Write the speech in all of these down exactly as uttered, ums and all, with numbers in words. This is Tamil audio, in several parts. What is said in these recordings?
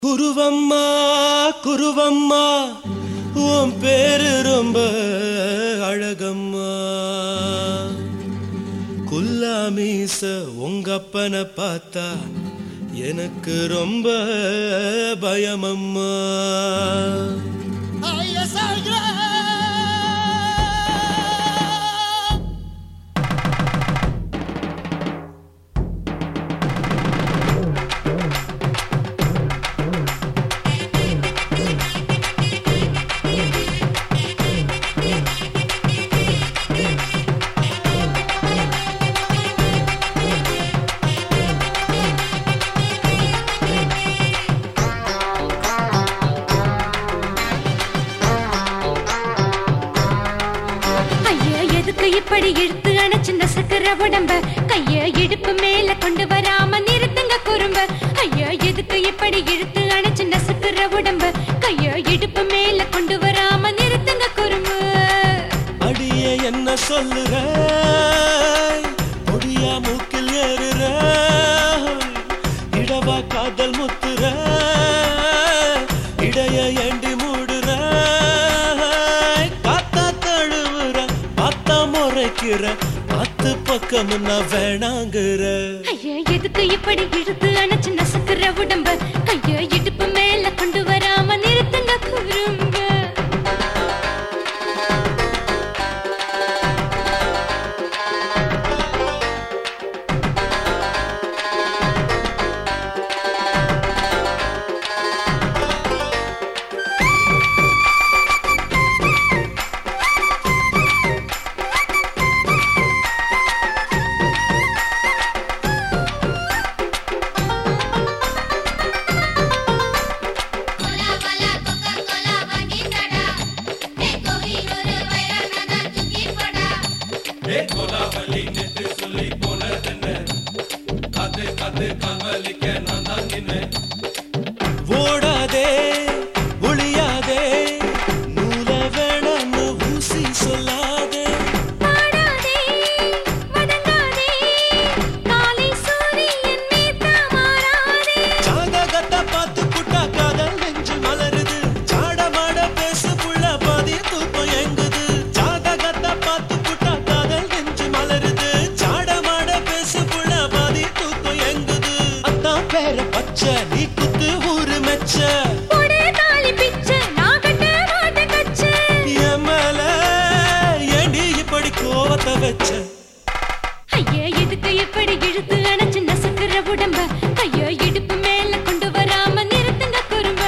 குருவம்மா குருவம்மா உன் பேரு ரொம்ப அழகம்மா. குல்லாமீச உங்கப்பனை பார்த்தா எனக்கு ரொம்ப பயமம்மா. இப்படி இழுத்து அணைச்சு நசுக்கிற உடம்ப கைய இடுப்பு மேல கொண்டு வராம நிறுத்துங்க குறும்ப. ஐயா எதுக்கு இப்படி இழுத்து அணைச்சு நசுக்கிற உடம்ப கைய இடுப்பு மேல கொண்டு வராம நிறுத்துங்க குறும்பு. அடிய என்ன சொல்லுற பொடியா மூக்கில் ஏறுற இடவா காதல் முத்துற இடைய ஏண்டி மூடுற காத்தா தழுவுற பாத்தா முறைக்கிற பத்து பக்கம் நான் வேணாங்குற. ஐயா எதுக்கு இப்படி இழுத்து அணைச்சு நசுக்கிற உடம்ப கைய இடுப்பு மேல கொண்டு வராம நிறுத்துங்க குறும்ப. ஓடாதே ஒளியாதே நூல வேணான்னு ஊசி சொல்லாதே ஜாதகத்தை பார்த்து புட்டா காதல் நெஞ்சு மலருது சாடமாட பேசு புள்ள பாதி தூக்கம் எங்குது. ஜாதகத்தை பார்த்து புட்டா காதல் நெஞ்சு மலருது சாடமாட பேசு புள்ள பாதி தூக்கம் எங்குது. அத்தான் பேர பச்சை நீ குத்து ஊரு மெச்ச ஏண்டி இப்படி கோவத்தை வச்ச. ஐயா எதுக்கு இப்படி இழுத்து அணைச்சு நசுக்கிற உடம்ப கைய இடுப்பு மேல கொண்டு வராம நிறுத்துங்க குறும்ப.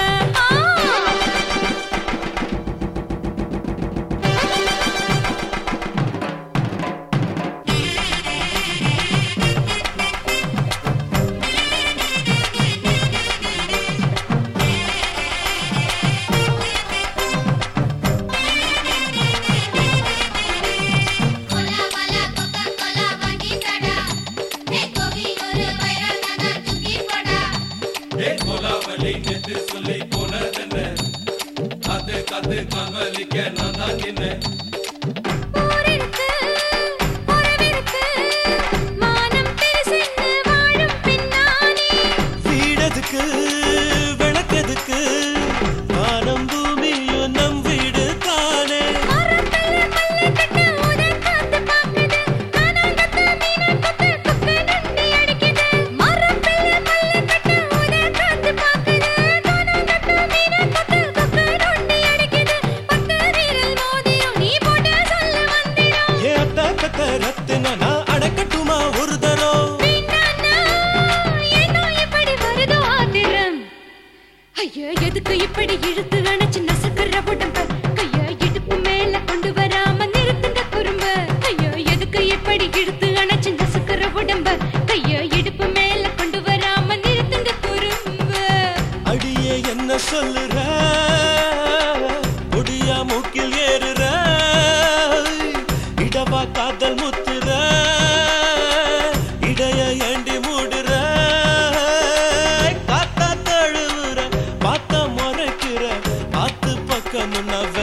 வீடதுக்கு விளக்கதுக்கு வானம் பூமியும் நம் வீடு தானே. ரத்தினா நான் அடக்கட்டுமா ஒரு தரம். ஐயா எதுக்கு இப்படி இழுத்து அணைச்சு நசுக்கிற உடம்ப கைய இடுப்பு மேல கொண்டு வராம நிறுத்துங்க குறும்ப. ஐயா எதுக்கு இப்படி இழுத்து அணைச்சு நசுக்கிற உடம்ப கைய இடுப்பு மேல கொண்டு வராம நிறுத்துங்க குறும்ப. அடியே என்ன சொல்லுற பொடியா மூக்கில் ஏறுற இடவா காதல் முத்துற இடைய ஏண்டி மூடுற காத்தா தழுவுற பாத்த முறைக்கிற பாத்து பக்கம் நான்